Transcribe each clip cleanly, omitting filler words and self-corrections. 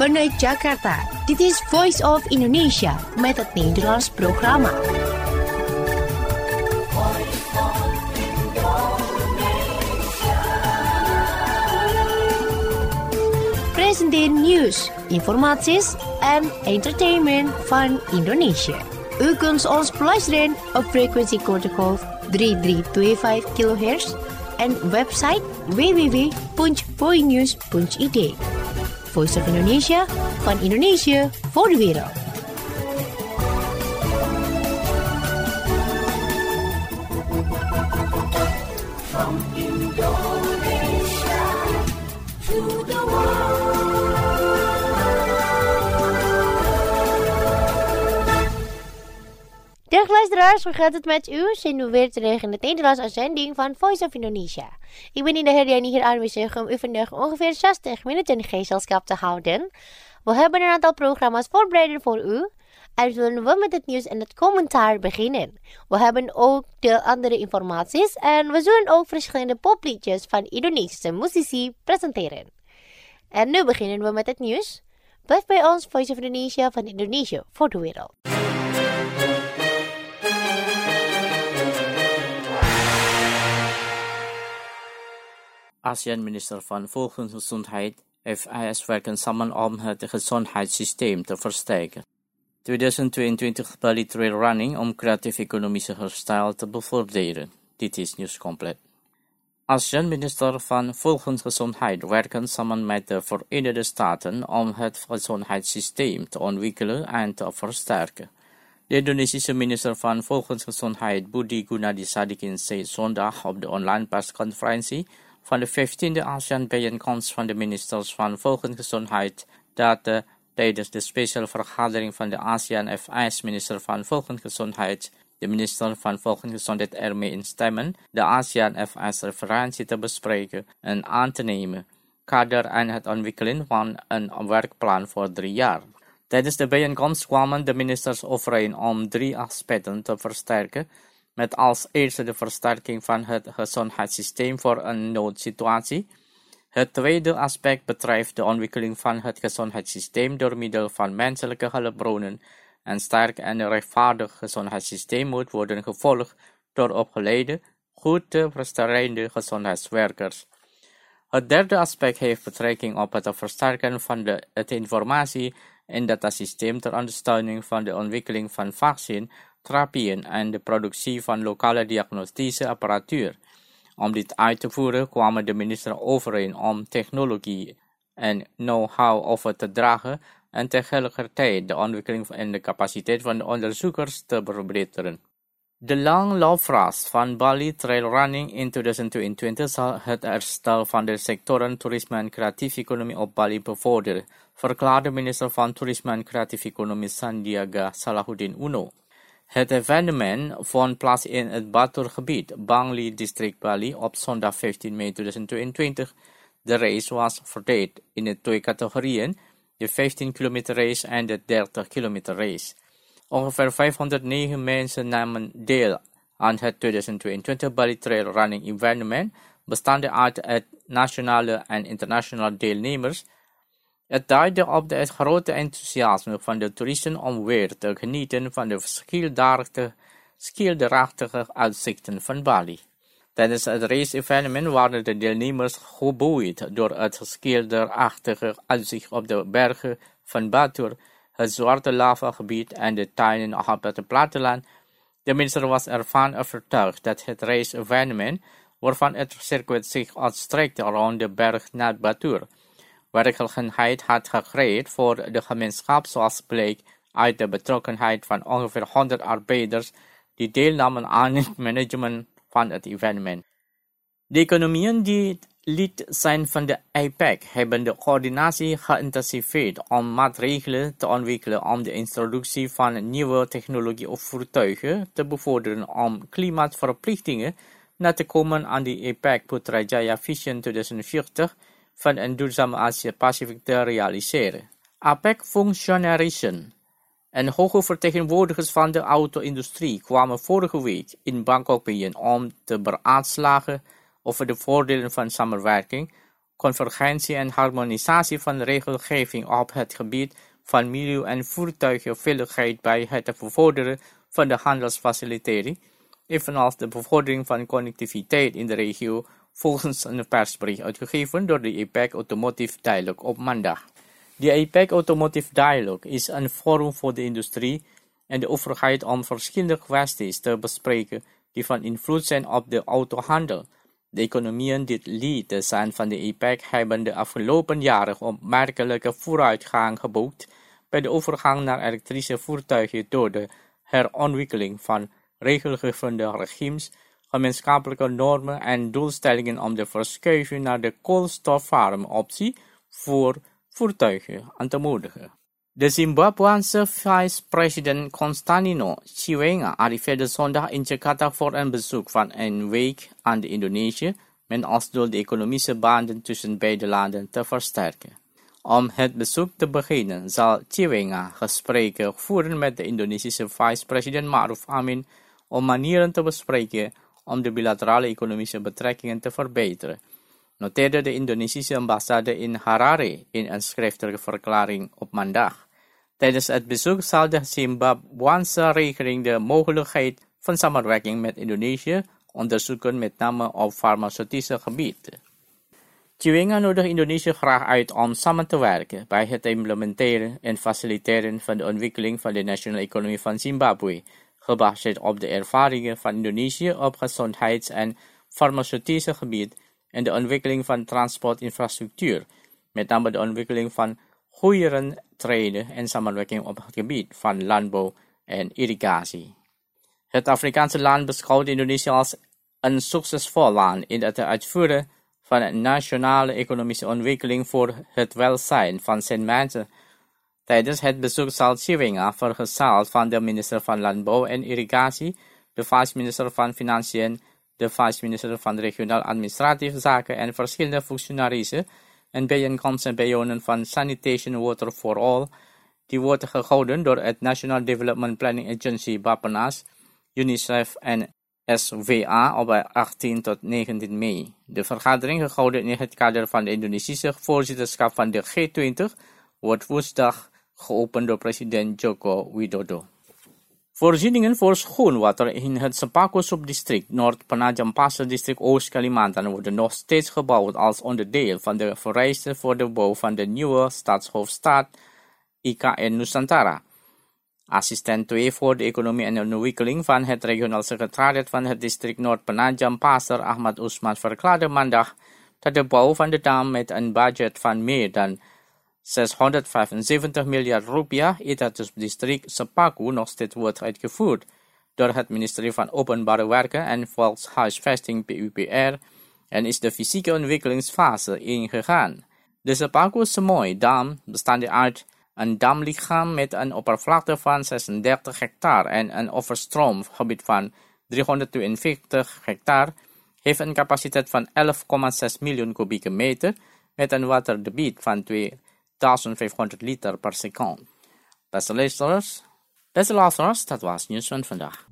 Vanuit Jakarta, dit is Voice of Indonesia met het Nederlands programma. Presenteren nieuws, informaties en entertainment van Indonesië. U kunt ons beluisteren op frequentiegolf 3325 kHz en website www.voinews.id. Voice of Indonesia, van Indonesië voor de wereld. From Indonesia to the world. Dag luisteraars, hoe gaat het met u? Zijn we weer terug in het Nederlandse uitzending van Voice of Indonesia. Ik ben in de Herdiani hier aanwezig om u vandaag ongeveer 60 minuten gezelschap te houden. We hebben een aantal programma's voorbereid voor u. En zullen we met het nieuws en het commentaar beginnen. We hebben ook de andere informaties en we zullen ook verschillende popliedjes van Indonesische muzici presenteren. En nu beginnen we met het nieuws. Blijf bij ons, Voice of Indonesia, van Indonesië voor de wereld. ASEAN-minister van Volksgezondheid FIS werken samen om het gezondheidssysteem te versterken. 2022 Bali Trail Running om creatief economische herstel te bevorderen. Dit is nieuws compleet. ASEAN-minister van Volksgezondheid werken samen met de Verenigde Staten om het gezondheidssysteem te ontwikkelen en te versterken. De Indonesische minister van Volksgezondheid Budi Gunadi Sadikin zei zondag op de online persconferentie van de 15e ASEAN-bijeenkomst van de ministers van Volksgezondheid dat tijdens de speciale vergadering van de ASEAN-FIS-minister van Volksgezondheid de minister van Volksgezondheid ermee instemmen de ASEAN-FIS-referentie te bespreken en aan te nemen, kader en het ontwikkelen van een werkplan voor 3 jaar. Tijdens de bijeenkomst kwamen de ministers overeen om 3 aspecten te versterken, met als eerste de versterking van het gezondheidssysteem voor een noodsituatie. Het tweede aspect betreft de ontwikkeling van het gezondheidssysteem door middel van menselijke hulpbronnen. Een sterk en rechtvaardig gezondheidssysteem moet worden gevolgd door opgeleide, goed te presterende gezondheidswerkers. Het derde aspect heeft betrekking op het versterken van het informatie- en datasysteem ter ondersteuning van de ontwikkeling van vaccin, therapieën en de productie van lokale diagnostische apparatuur. Om dit uit te voeren kwamen de ministers overeen om technologie en know-how over te dragen en tegelijkertijd de ontwikkeling en de capaciteit van de onderzoekers te verbeteren. De langloopfase van Bali Trail Running in 2022 zal het herstel van de sectoren toerisme en creatieve economie op Bali bevorderen, verklaarde minister van Toerisme en Creatieve Economie Sandiaga Salahuddin Uno. Het evenement vond plaats in het Batur-gebied, Bangli district Bali, op zondag 15 mei 2022. De race was verdeeld in de 2 categorieën, de 15 kilometer race en de 30 kilometer race. Ongeveer 509 mensen namen deel aan het 2022 Bali Trail Running evenement, bestaande uit nationale en internationale deelnemers. Het duidde op het grote enthousiasme van de toeristen om weer te genieten van de schilderachtige uitzichten van Bali. Tijdens het race-evenement waren de deelnemers geboeid door het schilderachtige uitzicht op de bergen van Batur, het zwarte lavagebied en de tuinen op het platteland. De minister was ervan overtuigd dat het race-evenement, waarvan het circuit zich uitstrekte rond de berg naar Batur, werkgelegenheid had gecreëerd voor de gemeenschap, zoals bleek uit de betrokkenheid van ongeveer 100 arbeiders die deelnamen aan het management van het evenement. De economieën die lid zijn van de APEC hebben de coördinatie geïntensiveerd om maatregelen te ontwikkelen om de introductie van nieuwe technologie of voertuigen te bevorderen om klimaatverplichtingen na te komen aan de APEC Putrajaya Vision 2040 van een duurzame Asia-Pacific te realiseren. APEC Functionarissen en hoge vertegenwoordigers van de auto-industrie kwamen vorige week in Bangkok bijeen om te beraadslagen over de voordelen van samenwerking, convergentie en harmonisatie van regelgeving op het gebied van milieu- en voertuigenveiligheid bij het bevorderen van de handelsfacilitering, evenals de bevordering van connectiviteit in de regio, volgens een persbericht uitgegeven door de APEC Automotive Dialogue op maandag. De APEC Automotive Dialogue is een forum voor de industrie en de overheid om verschillende kwesties te bespreken die van invloed zijn op de autohandel. De economieën die lid zijn van de APEC hebben de afgelopen jaren opmerkelijke vooruitgang geboekt bij de overgang naar elektrische voertuigen door de herontwikkeling van regelgevende regimes, gemeenschappelijke normen en doelstellingen om de verschuiving naar de koolstofarme optie voor voertuigen aan te moedigen. De Zimbabweanse vice-president Constantino Chiwenga arriveerde zondag in Jakarta voor een bezoek van een week aan de Indonesië, met als doel de economische banden tussen beide landen te versterken. Om het bezoek te beginnen zal Chiwenga gesprekken voeren met de Indonesische vice-president Ma'ruf Amin om manieren te bespreken om de bilaterale economische betrekkingen te verbeteren, noteerde de Indonesische ambassade in Harare in een schriftelijke verklaring op maandag. Tijdens het bezoek zal de Zimbabweanse regering de mogelijkheid van samenwerking met Indonesië onderzoeken, met name op farmaceutische gebied. Chiwenga nodigt Indonesië graag uit om samen te werken bij het implementeren en faciliteren van de ontwikkeling van de nationale economie van Zimbabwe, gebaseerd op de ervaringen van Indonesië op gezondheids- en farmaceutische gebied en de ontwikkeling van transportinfrastructuur, met name de ontwikkeling van goederentreinen en samenwerking op het gebied van landbouw en irrigatie. Het Afrikaanse land beschouwt Indonesië als een succesvol land in het uitvoeren van een nationale economische ontwikkeling voor het welzijn van zijn mensen. Tijdens het bezoek zal Chiwenga vergezeld van de minister van Landbouw en Irrigatie, de vice-minister van Financiën, de vice-minister van Regionaal Administratieve Zaken en verschillende functionarissen en bijeenkomsten bijwonen van Sanitation Water for All, die wordt gehouden door het National Development Planning Agency Bappenas, UNICEF en SWA op 18 tot 19 mei. De vergadering, gehouden in het kader van de Indonesische voorzitterschap van de G20, wordt woensdag geopend door president Joko Widodo. Voorzieningen voor schoon water in het Sepaku-subdistrict Noord-Penajam Pasir-district Oost-Kalimantan worden nog steeds gebouwd als onderdeel van de vereisten voor de bouw van de nieuwe staatshoofdstad IKN Nusantara. Assistent 2 voor de economie en de ontwikkeling van het regionaal secretariat van het district Noord-Penajam Pasir, Ahmad Usman, verklaarde maandag dat de bouw van de dam met een budget van meer dan 675 miljard rupiah in het district Sepaku nog steeds wordt uitgevoerd door het ministerie van Openbare Werken en Volkshuisvesting PUPR en is de fysieke ontwikkelingsfase ingegaan. De Sepaku-Semoy-dam bestaande uit een damlichaam met een oppervlakte van 36 hectare en een overstroomgebied van 342 hectare heeft een capaciteit van 11,6 miljoen kubieke meter met een waterdebiet van 2500 liter per seconde. Beste luisteraars, dat was nieuws van vandaag.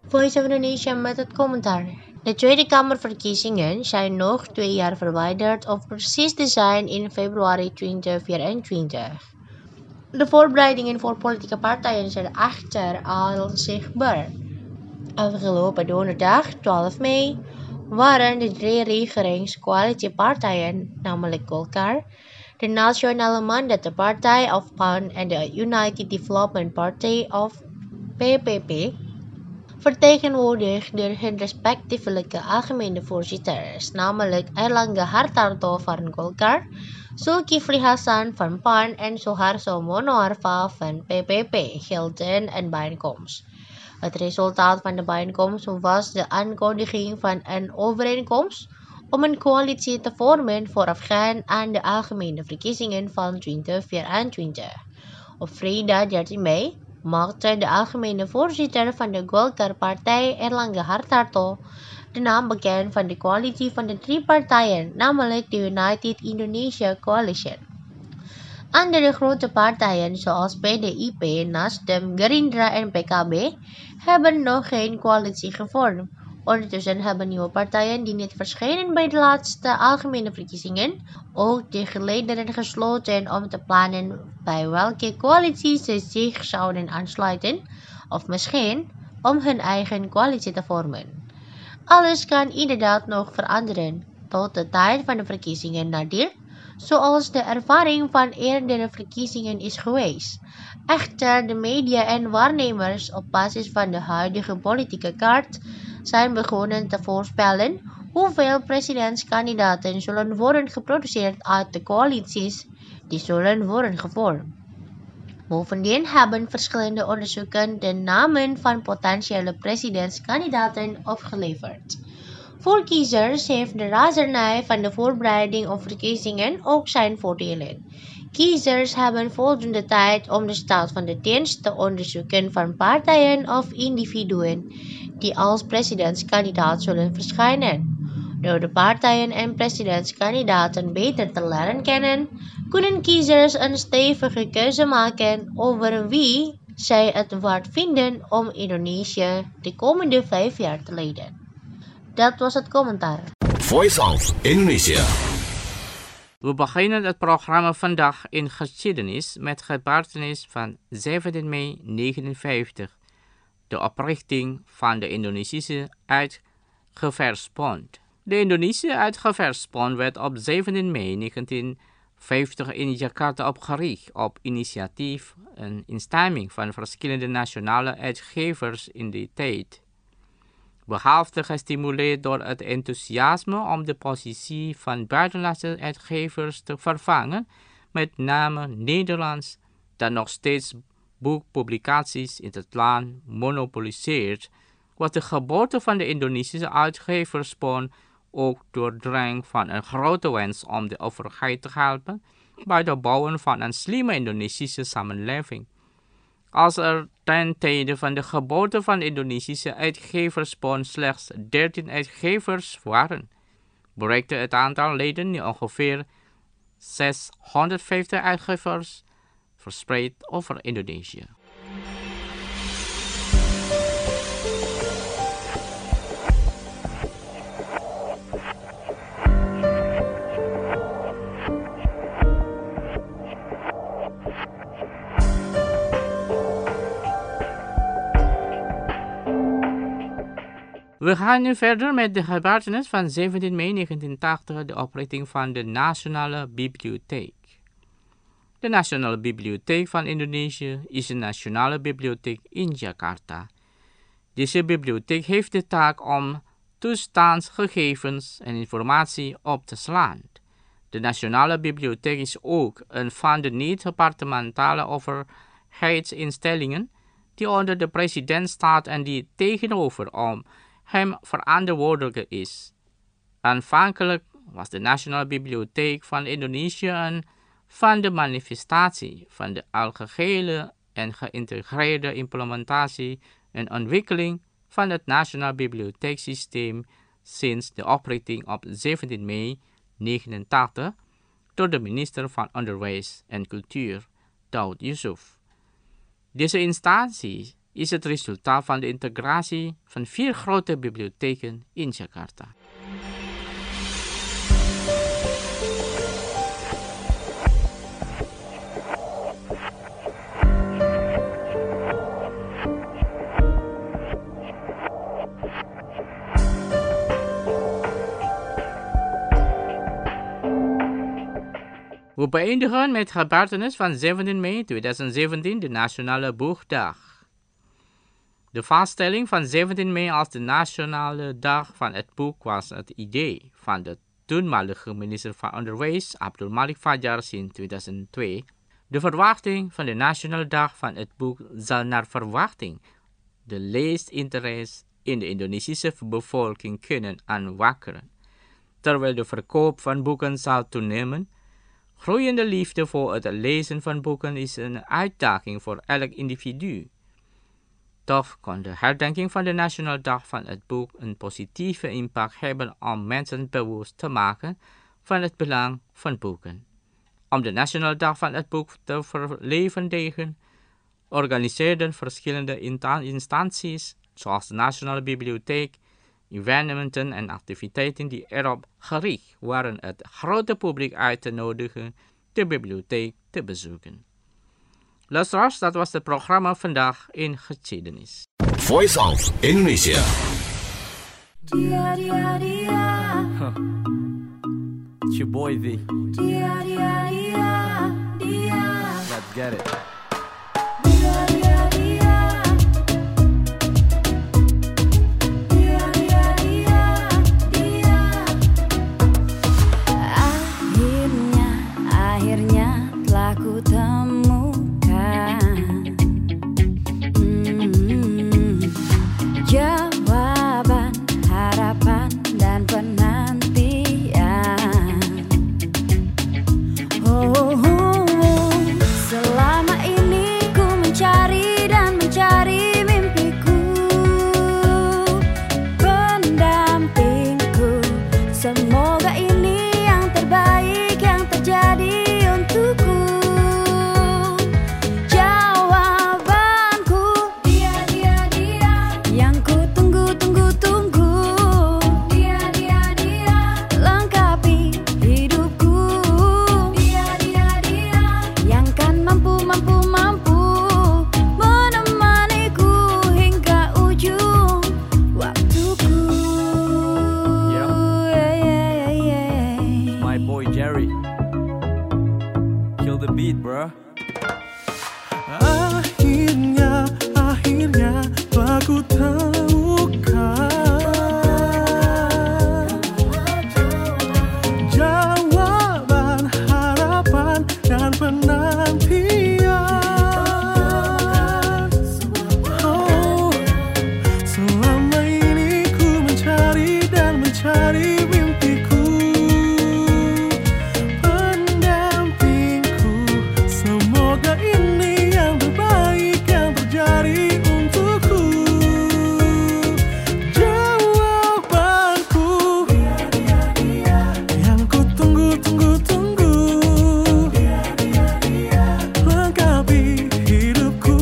Voice of Indonesia met het commentaar. De Tweede Kamerverkiezingen zijn nog 2 jaar verwijderd of precies te zijn in februari 2024. De voorbereidingen voor politieke partijen zijn echter al zichtbaar. Afgelopen donderdag, 12 mei, waren de 3 regeringscoalitiepartijen, namelijk Golkar, de Nationale Mandatenpartij of PAN en de United Development Party of PPP, vertegenwoordigd door hun respectievelijke algemene voorzitters, namelijk Airlangga Hartarto van Golkar, Zulkifli Hasan van PAN en Soeharto Monoarfa van PPP, hielden een bijeenkomst. Het resultaat van de bijeenkomst was de aankondiging van een overeenkomst om een coalitie te vormen voorafgaand aan de algemene verkiezingen van 2024. Op vrijdag 13 mei maakte de algemene voorzitter van de Golkar-partij Airlangga Hartarto de naam bekend van de coalitie van de 3 partijen, namelijk de United Indonesia Coalition. Andere grote partijen zoals PDIP, Nasdem, Gerindra en PKB hebben nog geen coalitie gevormd. Ondertussen hebben nieuwe partijen die niet verschenen bij de laatste algemene verkiezingen ook de gelederen gesloten om te plannen bij welke coalitie ze zich zouden aansluiten of misschien om hun eigen coalitie te vormen. Alles kan inderdaad nog veranderen tot de tijd van de verkiezingen nadert, zoals de ervaring van eerdere verkiezingen is geweest. Echter, de media en waarnemers op basis van de huidige politieke kaart zijn begonnen te voorspellen hoeveel presidentskandidaten zullen worden geproduceerd uit de coalities die zullen worden gevormd. Bovendien hebben verschillende onderzoeken de namen van potentiële presidentskandidaten opgeleverd. Voor kiezers heeft de razernij van de voorbereiding op verkiezingen ook zijn voordelen. Kiezers hebben voldoende tijd om de staat van de dienst te onderzoeken van partijen of individuen die als presidentskandidaat zullen verschijnen. Door de partijen en presidentskandidaten beter te leren kennen, kunnen kiezers een stevige keuze maken over wie zij het waard vinden om Indonesië de komende 5 jaar te leiden. Dat was het commentaar. Voice of Indonesia. We beginnen het programma vandaag in geschiedenis met gebeurtenis van 17 mei 1959, de oprichting van de Indonesische Uitgeversbond. De Indonesische Uitgeversbond werd op 17 mei 1950 in Jakarta opgericht op initiatief en instemming van verschillende nationale uitgevers in die tijd. Behalve gestimuleerd door het enthousiasme om de positie van buitenlandse uitgevers te vervangen, met name Nederlands, dat nog steeds boekpublicaties in het land monopoliseert, was de geboorte van de Indonesische Uitgeversbond ook doordrenkt van een grote wens om de overheid te helpen bij het bouwen van een slimme Indonesische samenleving. Als er ten tijde van de geboorte van de Indonesische Uitgeversbond slechts 13 uitgevers waren, bereikte het aantal leden nu ongeveer 650 uitgevers verspreid over Indonesië. We gaan nu verder met de gebeurtenis van 17 mei 1980, de oprichting van de Nationale Bibliotheek. De Nationale Bibliotheek van Indonesië is een nationale bibliotheek in Jakarta. Deze bibliotheek heeft de taak om toestandsgegevens en informatie op te slaan. De Nationale Bibliotheek is ook een van de niet-departementale overheidsinstellingen die onder de president staat en die tegenover hem verantwoordelijk is. Aanvankelijk was de Nationale Bibliotheek van Indonesië een van de manifestatie van de algehele en geïntegreerde implementatie en ontwikkeling van het Nationaal Bibliotheeksysteem sinds de oprichting op 17 mei 1989 door de minister van Onderwijs en Cultuur, Daud Yusuf. Deze instantie is het resultaat van de integratie van 4 grote bibliotheken in Jakarta. We beëindigen met gebeurtenis van 17 mei 2017, de Nationale Boekdag. De vaststelling van 17 mei als de Nationale Dag van het Boek was het idee van de toenmalige minister van Onderwijs, Abdul Malik Fajar, in 2002. De verwachting van de Nationale Dag van het Boek zal naar verwachting de leesinteresse in de Indonesische bevolking kunnen aanwakkeren. Terwijl de verkoop van boeken zal toenemen, groeiende liefde voor het lezen van boeken is een uitdaging voor elk individu. Toch kan de herdenking van de Nationale Dag van het Boek een positieve impact hebben om mensen bewust te maken van het belang van boeken. Om de Nationale Dag van het Boek te verlevendigen, organiseerden verschillende instanties, zoals de Nationale Bibliotheek, evenementen en activiteiten die erop gericht waren het grote publiek uit te nodigen de bibliotheek te bezoeken. Luisteraars, dat was het programma Vandaag in Geschiedenis. Voice of Indonesia. Dia, dia, dia. It's your boy V. Dia, dia, dia, dia. Let's get it. Dia, dia, dia. Dia, dia, dia, dia. Akhirnya telah ku temukan jawaban, harapan, dan penantian. Selama ini ku mencari dan mencari mimpiku, pendampingku. Semoga ini yang terbaik yang terjadi untukku. Jawabanku, dia, dia, dia, yang ku tunggu, tunggu, tunggu. Dia, dia, dia, lengkapi hidupku. Dia, dia, dia, yang kan mampu, mampu, mampu menemaniku hingga ujung waktuku. Yeah. Yeah, yeah, yeah. My boy Jerry. Kill the beat, bro. Akhirnya aku temukan jawaban, harapan, dan penantian. Selama ini ku mencari dan mencari mimpiku, pendampingku. Semoga ini yang terbaik yang terjadi untukku. Jawabanku, yang ku tunggu, tunggu, tunggu. Lengkapi hidupku,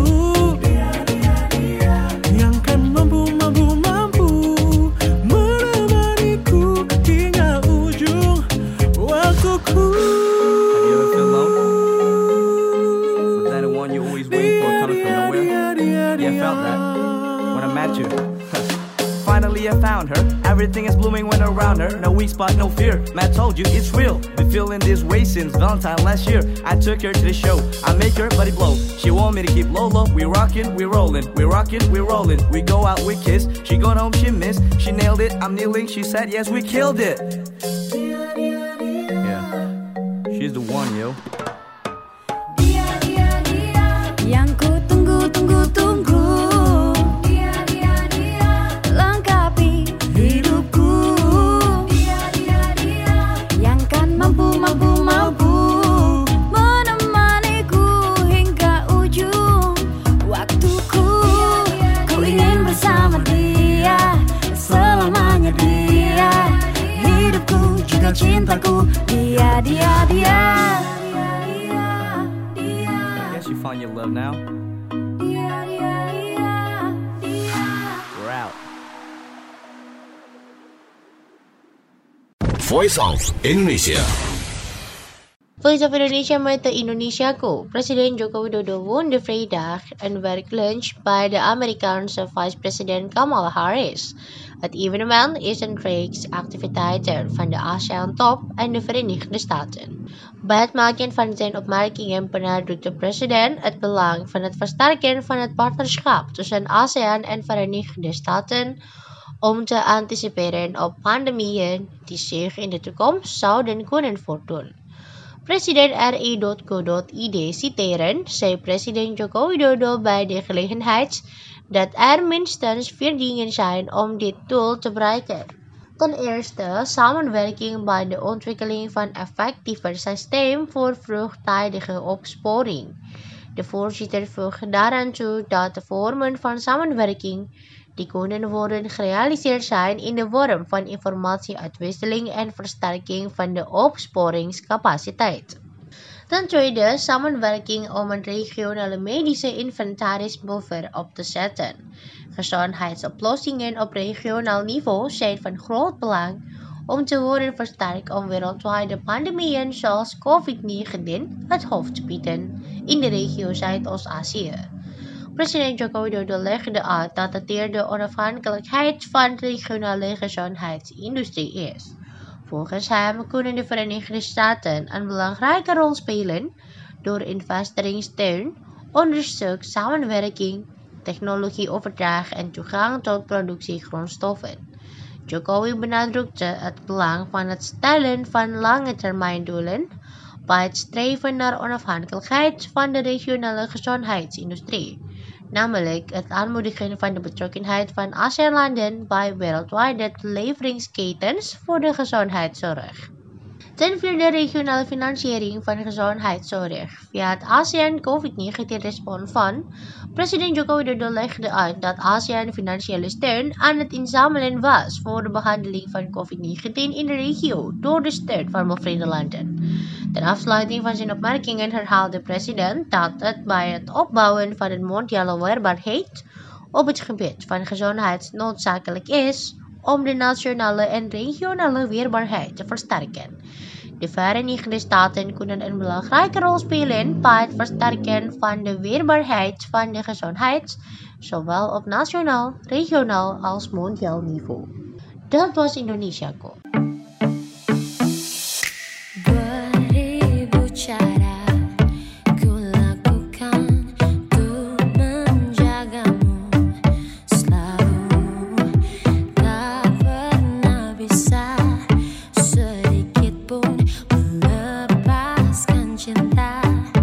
yang kan mampu, mampu, mampu menemaniku hingga ujung waktuku. Have you ever feel lonely? Was that the one you always waiting for coming from nowhere? Yeah, I felt that when I met you. Finally I found her. Everything is blooming when around her. No weak spot, no fear. Matt told you it's real. Been feeling this way since Valentine last year. I took her to the show. I make her body blow. She want me to keep low low. We rockin', we rollin'. We rockin', we rollin'. We go out, we kiss. She going home, she missed. She nailed it. I'm kneeling. She said yes, we killed it. Yeah, she's the one, yo. Dia, dia, dia, yang ku tunggu, tunggu, tunggu. Dia, dia, dia, lengkapi hidupku. Dia, dia, dia, yang kan mampu, mampu, mampu menemaniku hingga ujung waktuku. Ku ingin bersama dia, selamanya dia. Hidupku juga cintaku. Dia, dia, dia. I guess you find your love now. Dia, dia, dia. Voice of Indonesia. Voice of Indonesia met de Indonesiaku. Presiden Joko Widodo won de vrijdag een werklunch bij de Amerikaanse vice-president Kamala Harris. Het evenement is een reeks activiteiten van de ASEAN-top en de Verenigde Staten. Bij het maken van zijn opmerkingen benadrukt de president het belang van het versterken van het partnerschap tussen ASEAN en Verenigde Staten om te anticiperen op pandemieën die zich in de toekomst zouden kunnen voordoen. President RI.co.id citeren, zei president Joko Widodo bij de gelegenheid dat er minstens 4 dingen zijn om dit doel te bereiken. Ten eerste, samenwerking bij de ontwikkeling van een effectiever systeem voor vroegtijdige opsporing. De voorzitter voegde daaraan toe dat de vormen van samenwerking die kunnen worden gerealiseerd zijn in de vorm van informatieuitwisseling en versterking van de opsporingscapaciteit. Ten tweede, samenwerking om een regionale medische inventarisbuffer op te zetten. Gezondheidsoplossingen op regionaal niveau zijn van groot belang om te worden versterkt om wereldwijde pandemieën zoals COVID-19 het hoofd te bieden in de regio Zuidoost-Azië. President Joko Widodo legde uit dat het de onafhankelijkheid van de regionale gezondheidsindustrie is. Volgens hem kunnen de Verenigde Staten een belangrijke rol spelen door investeringssteun, onderzoek, samenwerking, technologieoverdracht en toegang tot productiegrondstoffen. Jokowi benadrukte het belang van het stellen van langetermijndoelen bij het streven naar onafhankelijkheid van de regionale gezondheidsindustrie, namelijk het aanmoedigen van de betrokkenheid van ASEAN-landen bij wereldwijde leveringsketens voor de gezondheidszorg. Ten vierde, regionale financiering van gezondheidszorg via het ASEAN COVID-19 Response Fund. President Joko Widodo legde uit dat ASEAN financiële steun aan het inzamelen was voor de behandeling van COVID-19 in de regio door de steun van bevriende landen. Ten afsluiting van zijn opmerkingen herhaalde de president dat het bij het opbouwen van een mondiale weerbaarheid op het gebied van gezondheid noodzakelijk is om de nationale en regionale weerbaarheid te versterken. De Verenigde Staten kunnen een belangrijke rol spelen bij het versterken van de weerbaarheid van de gezondheid, zowel op nationaal, regionaal als mondiaal niveau. Dat was Indonesiaku. Beribu cara ku lakukan untuk menjagamu selalu, tak pernah bisa sedikit pun melepaskan cinta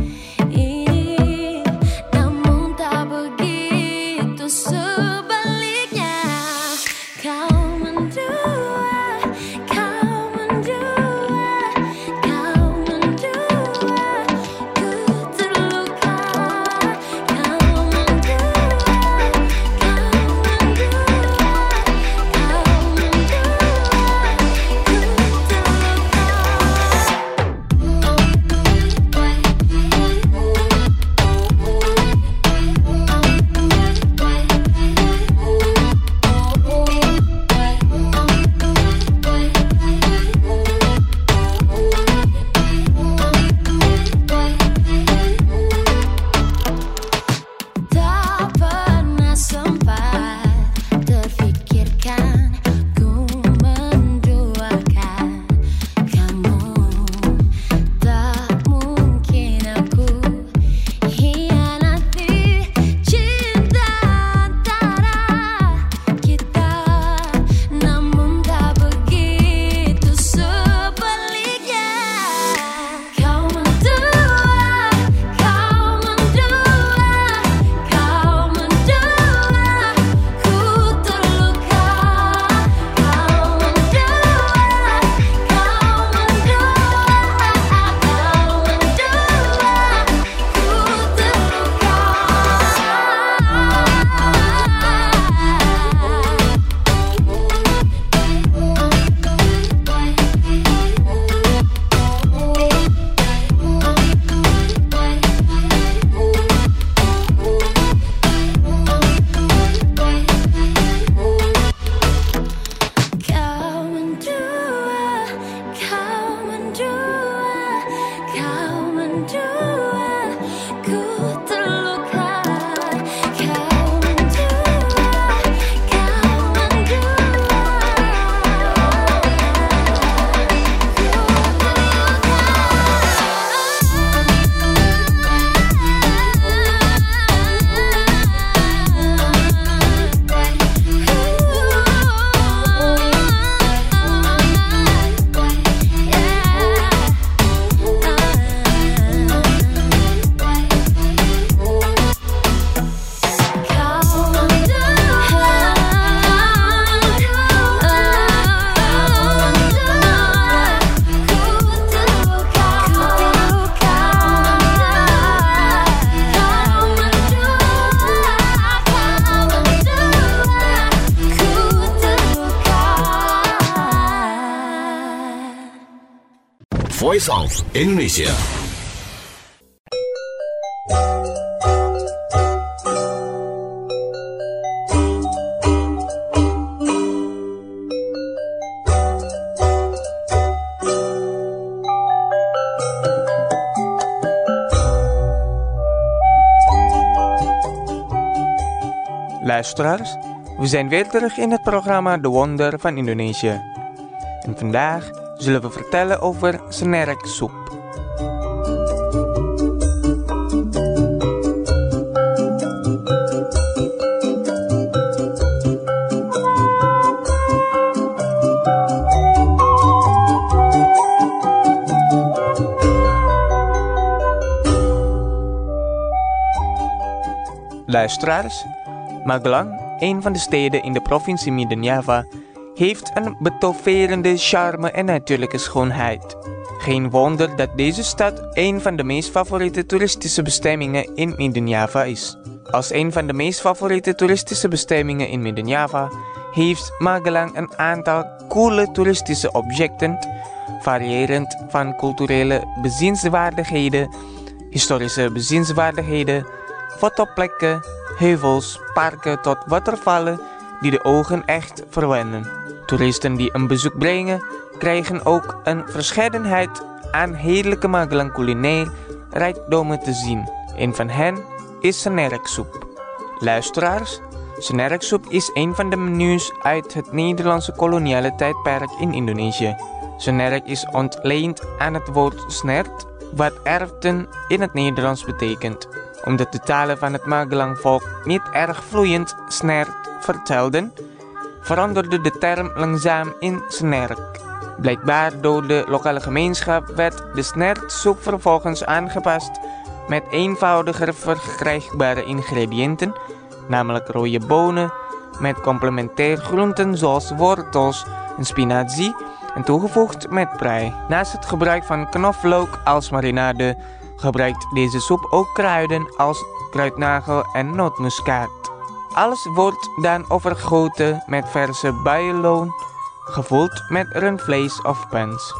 ini, namun tak begitu sebaliknya. Kau mendua, kau mendua, kau mendua Voice of Indonesia. Luisteraars, we zijn weer terug in het programma De Wonder van Indonesië. En vandaag zullen we vertellen over senerek soep. Luisteraars, Magelang, een van de steden in de provincie Midden-Java, heeft een betoverende charme en natuurlijke schoonheid. Geen wonder dat deze stad een van de meest favoriete toeristische bestemmingen in Midden-Java is. Als een van de meest favoriete toeristische bestemmingen in Midden-Java heeft Magelang een aantal coole toeristische objecten, variërend van culturele bezienswaardigheden, historische bezienswaardigheden, fotoplekken, heuvels, parken tot watervallen die de ogen echt verwennen. Toeristen die een bezoek brengen, krijgen ook een verscheidenheid aan heerlijke Magelang culinair rijkdommen te zien. Een van hen is senerek soep. Luisteraars, senerek soep is een van de menus uit het Nederlandse koloniale tijdperk in Indonesië. Senerek is ontleend aan het woord snert, wat erwten in het Nederlands betekent. Omdat de talen van het Magelang-volk niet erg vloeiend snert vertelden, veranderde de term langzaam in senerek. Blijkbaar door de lokale gemeenschap werd de snertsoep vervolgens aangepast met eenvoudiger verkrijgbare ingrediënten, namelijk rode bonen met complementair groenten zoals wortels en spinazie en toegevoegd met prei. Naast het gebruik van knoflook als marinade gebruikt deze soep ook kruiden als kruidnagel en nootmuskaat. Alles wordt dan overgoten met verse buienloon, gevuld met rundvlees of pens.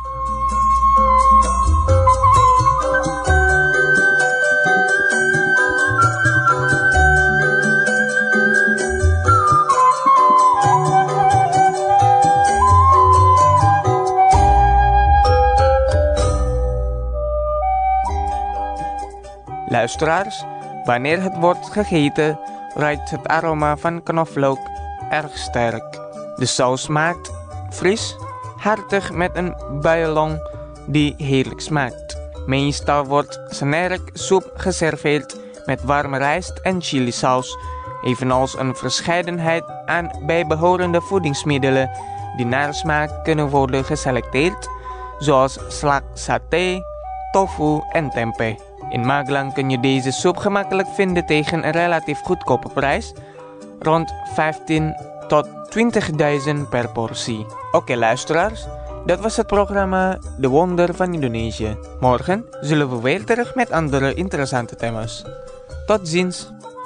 Luisteraars, wanneer het wordt gegeten, ruikt het aroma van knoflook erg sterk. De saus smaakt fris, hartig met een buienloon die heerlijk smaakt. Meestal wordt senerek soep geserveerd met warme rijst en chilisaus, evenals een verscheidenheid aan bijbehorende voedingsmiddelen die naar smaak kunnen worden geselecteerd, zoals slak saté, tofu en tempeh. In Magelang kun je deze soep gemakkelijk vinden tegen een relatief goedkope prijs, rond 15 tot 20.000 per portie. Oké luisteraars, dat was het programma De Wonder van Indonesië. Morgen zullen we weer terug met andere interessante thema's. Tot ziens!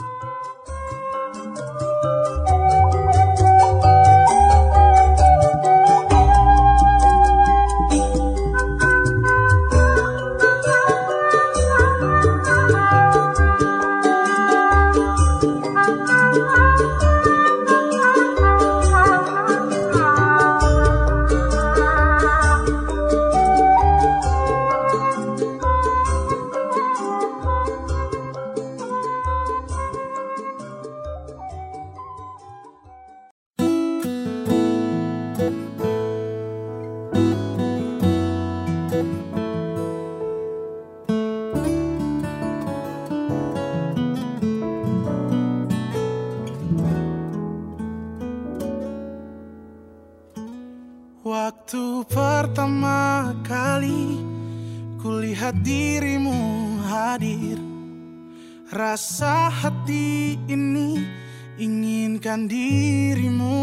Waktu pertama kali kulihat dirimu hadir, rasa hati ini inginkan dirimu.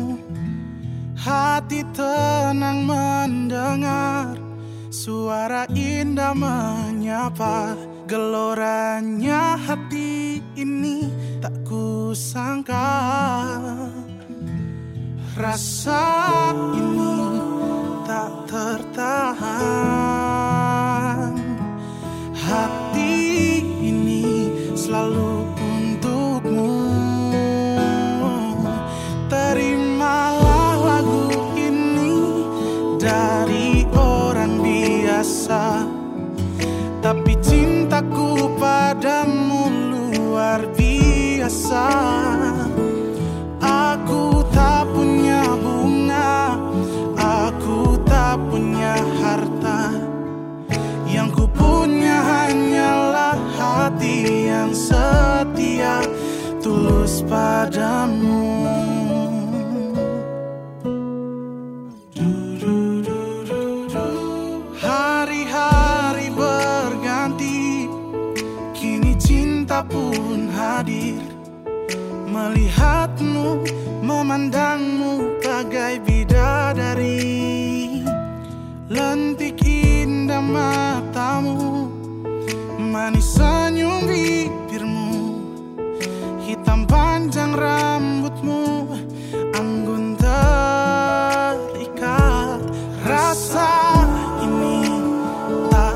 Hati tenang mendengar suara indah menyapa. Geloranya hati ini tak kusangka. Rasa ini tak tertahan. tulus padamu. Hari-hari berganti, kini cinta pun hadir. Melihatmu, memandangmu bagai bidadari. Lentik indah matamu, manis senyum bibirmu, hitam panjang rambutmu, anggun terikat. Rasa ini tak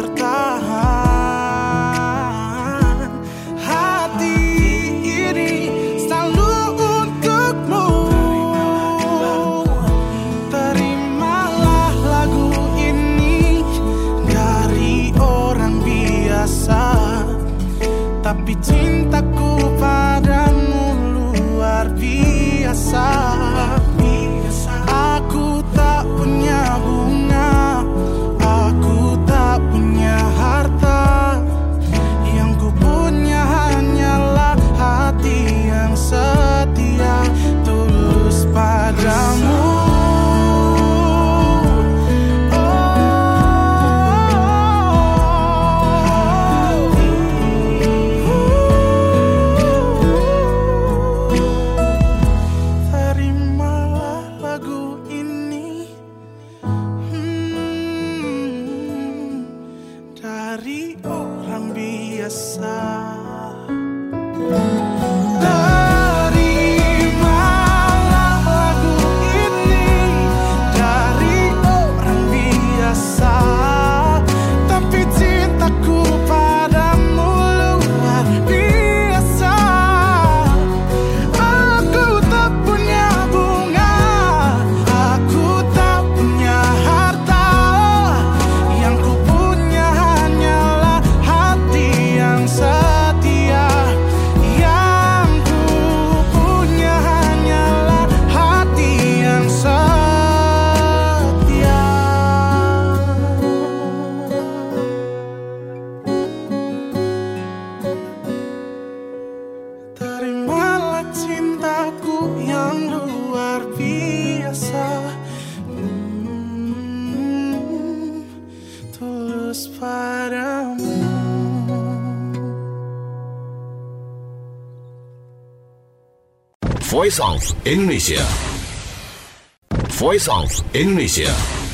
tertahan, hati ini selalu untukmu. Terimalah lagu ini dari orang biasa, tapi cintaku padamu luar biasa. Aku tak punya bunga, aku tak punya harta, yang ku punya hanyalah hati yang setia, tulus padamu. Voice of Indonesia. Voice of Indonesia.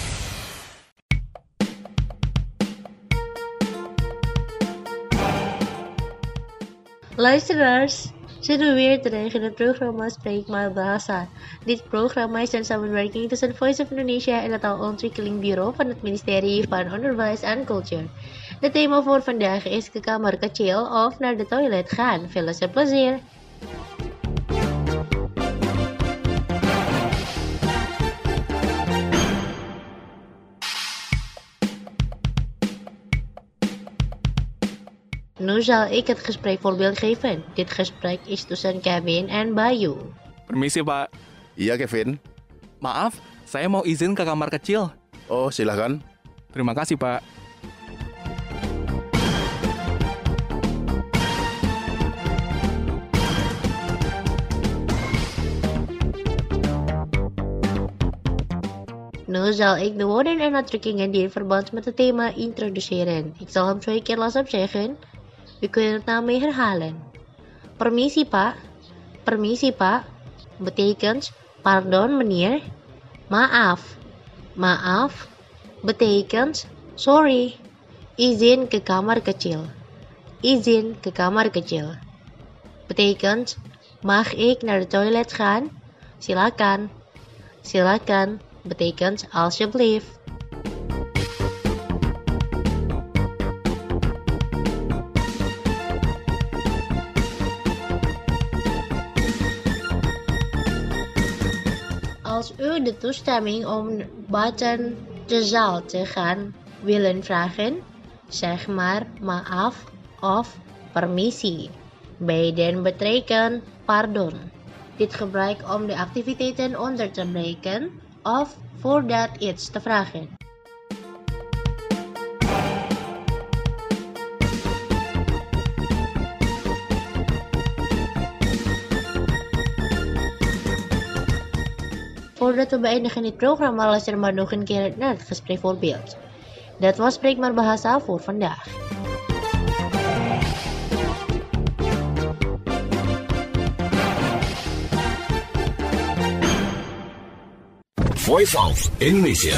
Luisteraars, zitten we weer terecht in het programma Spreek Maar Bahasa. Dit programma is een samenwerking tussen Voice of Indonesia en het Taalontwikkelingbureau van het ministerie van Onderwijs en Culture. Het thema voor vandaag is ke kamar kecil of naar de toilet gaan. Veel plezier! Nu zal ik het gesprek voorbeeld geven. Dit gesprek is tussen Kevin en Bayu. Permisi, Pak. Iya, Kevin. Maaf, saya mau izin ke kamar kecil. Oh, silahkan. Terima kasih, Pak. Nu zal ik de woorden en uitdrukkingen die in verband met het thema introduceren. Ik zal hem 2 keer langzaam zeggen. U kunt het na mij herhalen. Permisi, Pak. Permisi, Pak. Betekent pardon, meneer. Maaf. Maaf betekent sorry. Izin ke kamar kecil. Izin ke kamar kecil. Betekent mag ik naar de toilet gaan? Silakan. Silakan betekent alsjeblieft. Als u de toestemming om buiten de zaal te gaan willen vragen, zeg maar maaf of permissie. Beiden betekenen pardon. Dit gebruik om de activiteiten onder te breken of voordat iets te vragen. Voordat we beëindigen dit programma, luisteren maar nog een keer naar het gesprek voorbeeld. Dat was Spreekbaar Bahasa voor vandaag. Voice of Indonesia.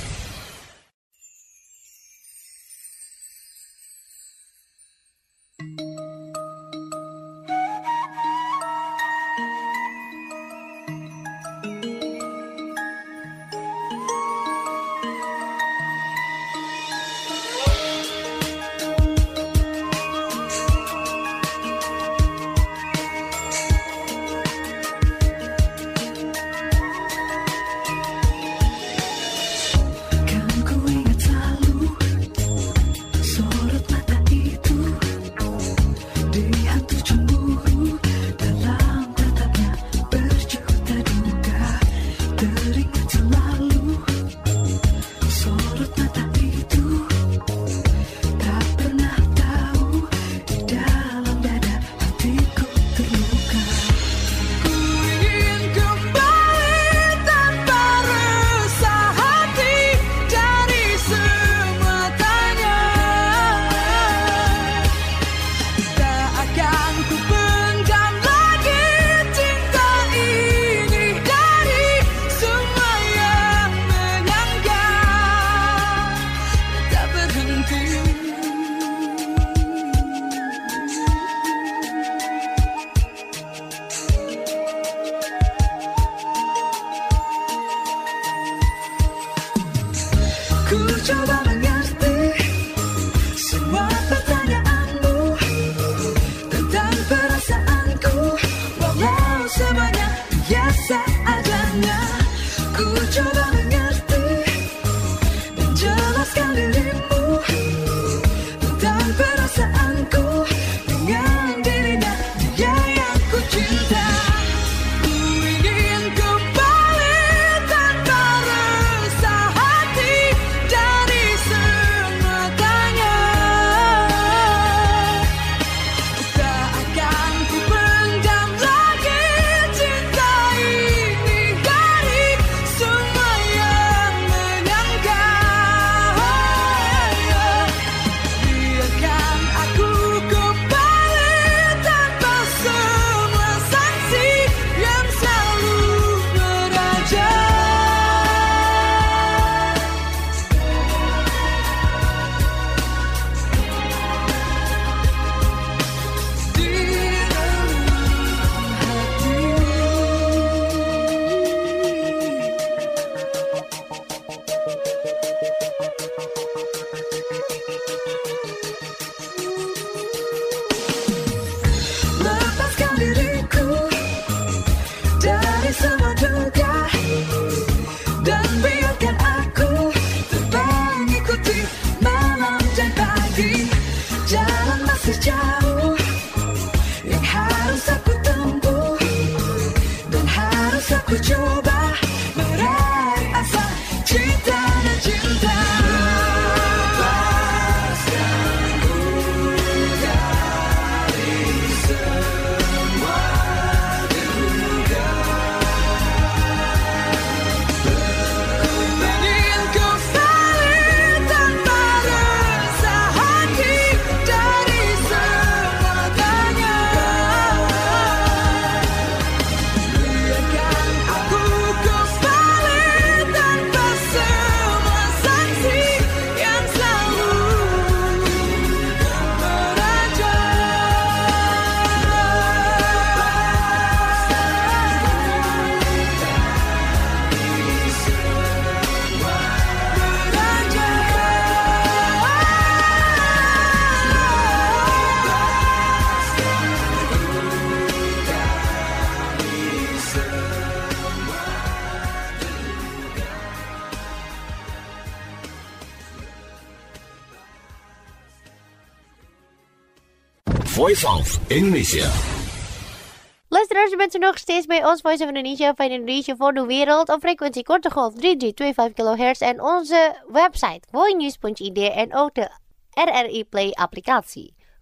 Voice of Indonesia. Luisteraars, u bent nog steeds bij ons Voice of Indonesia van Indonesia voor de wereld op frequentie korte golf 3325 kHz en onze website voinews.id en ook de RRI Play applicatie.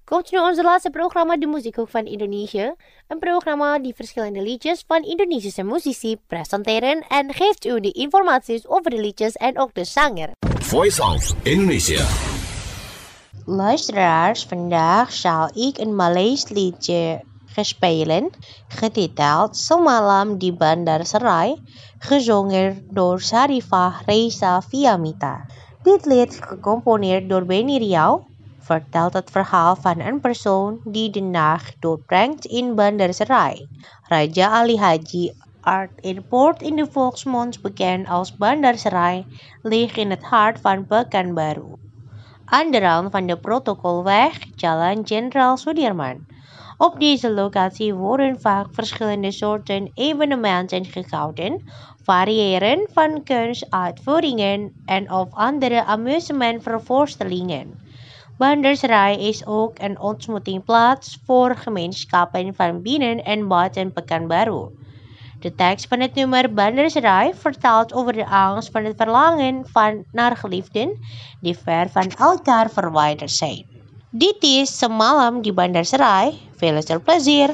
Komt nu onze laatste programma, de Muziekhoek van Indonesië. Een programma die verschillende liedjes van Indonesische muzici presenteren en geeft u de informaties over de liedjes en ook de zanger. Voice of Indonesia. Luisteraars, vandaag zal ik een Maleis liedje spelen, getiteld Semalam di Bandar Serai, gezongen door Sarifah Reza Fiamita. Dit lied, gecomponeerd door Benny Riau, vertelt het verhaal van een persoon die de nacht doorbrengt in Bandar Serai, Raja Ali Haji Art Airport, in de volksmond bekend als Bandar Serai, ligt in het hart van Pekanbaru, aan de rand van de protocolweg Jalan Jenderal Sudirman. Op deze locatie worden vaak verschillende soorten evenementen gehouden, variëren van kunstuitvoeringen en of andere amusementvoorstellingen. Bandar Serai is ook een ontmoetingsplaats voor gemeenschappen van binnen en buiten Pekanbaru. De tekst van het nummer Bandar Serai vertelt over de angst van het verlangen naar geliefden die ver van elkaar verwijderd zijn. Dit is Semalam di Bandar Serai. Veel plezier!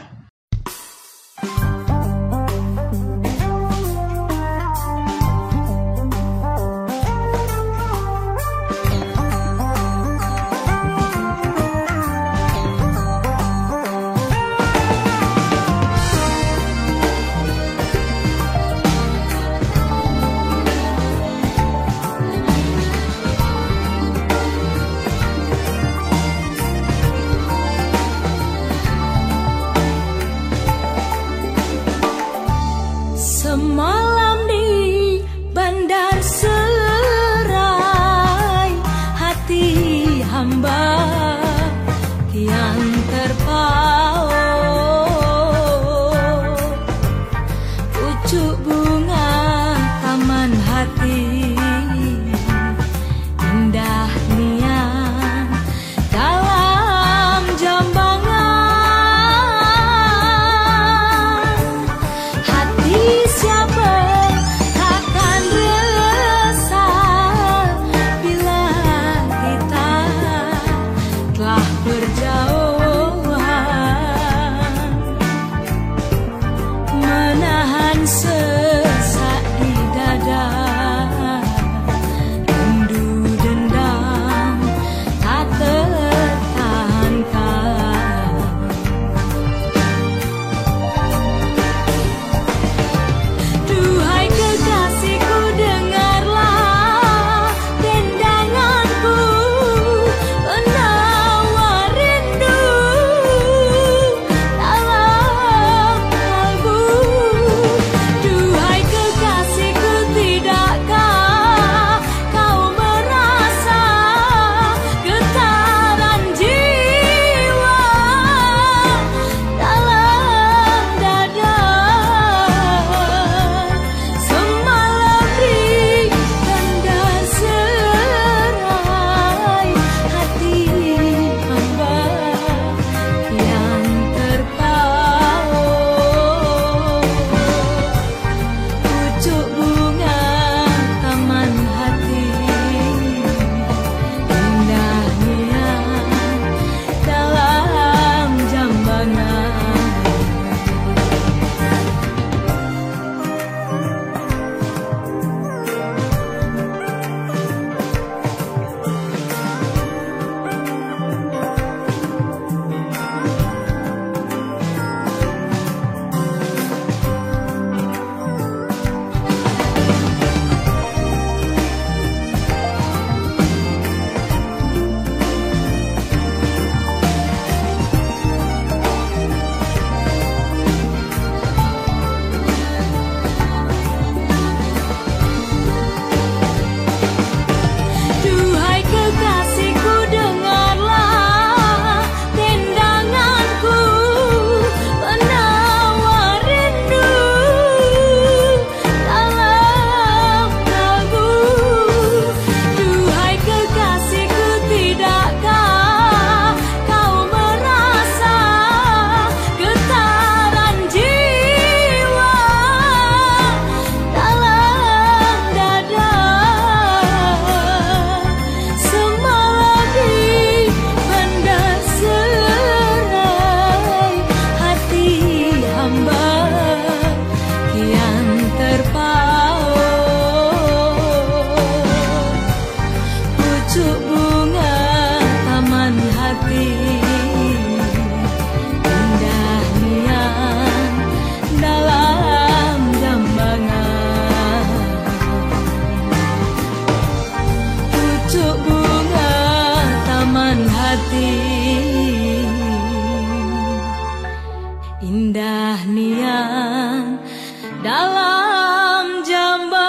kesepian dalam jamban.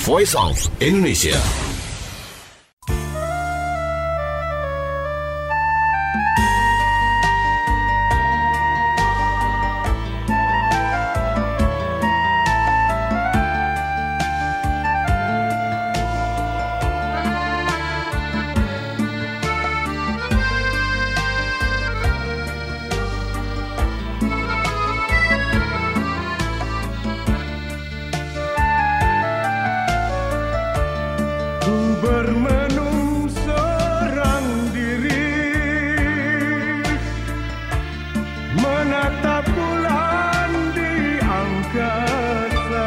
Voice of Indonesia. Bermenung seorang diri, menatap bulan di angkasa.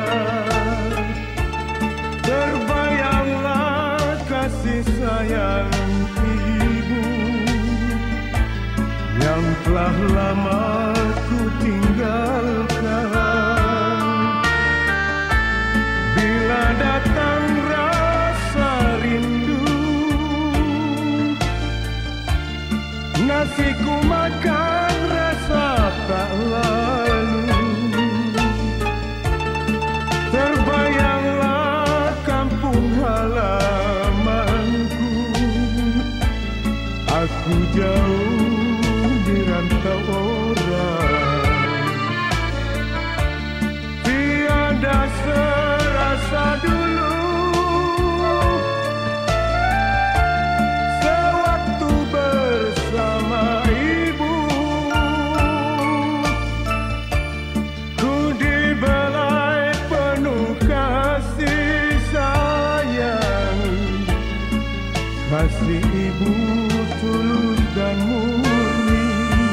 Terbayanglah kasih sayang ibu yang telah lama ku tinggalkan. Bila datang nasi ku makan rasa tak lalu. Terbayanglah kampung halamanku. Aku jauh di rantau orang. Tiada serasa dulu kasih ibu tulus dan murni.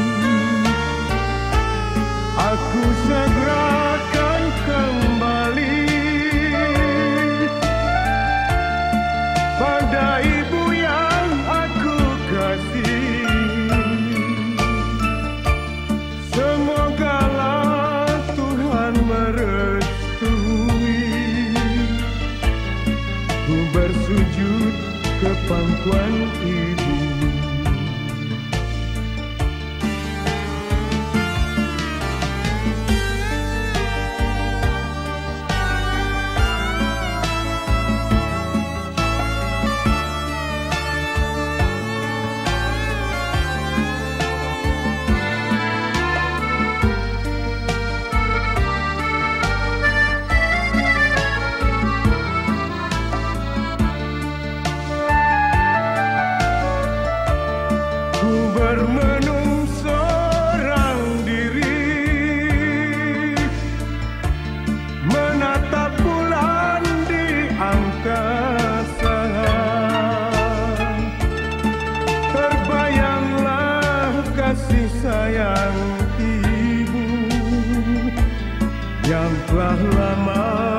Aku segerakan kembali pada ibu yang aku kasih. Semogalah Tuhan merestui. Ku bersujud ke pangkuan ibu. Bermenung seorang diri, menatap bulan di angkasa. Terbayanglah kasih sayang ibu yang telah lama